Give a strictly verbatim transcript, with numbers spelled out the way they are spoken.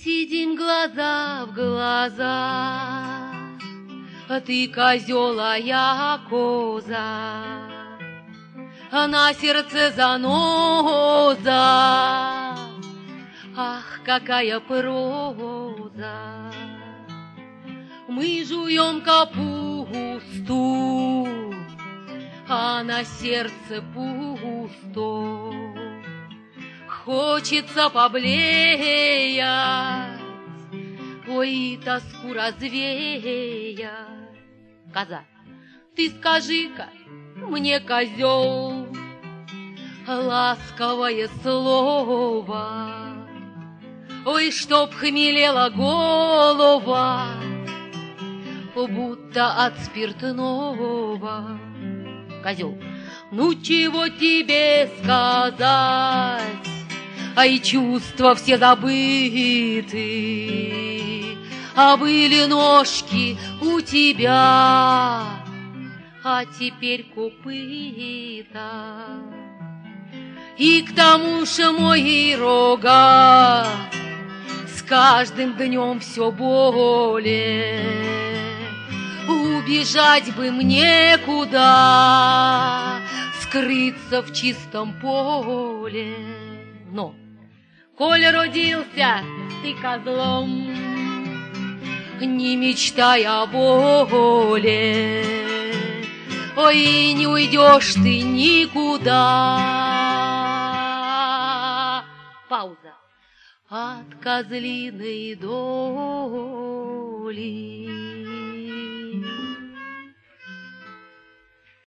Сидим глаза в глаза, ты козел, а я коза, на сердце заноза. Ах, какая проза! Мы жуем капусту, а на сердце пусто. Хочется поблеять, ой, тоску развеять. Коза, ты скажи-ка мне, козел, ласковое слово, ой, чтоб хмелела голова, будто от спиртного. Козел, ну чего тебе сказать, ай, чувства все забыты, а были ножки у тебя, а теперь копыта. И к тому же мои рога с каждым днем все более. Убежать бы мне куда, скрыться в чистом поле. Но, коль родился ты козлом, не мечтай о воле, ой, не уйдешь ты никуда. Пауза. От козлиной доли.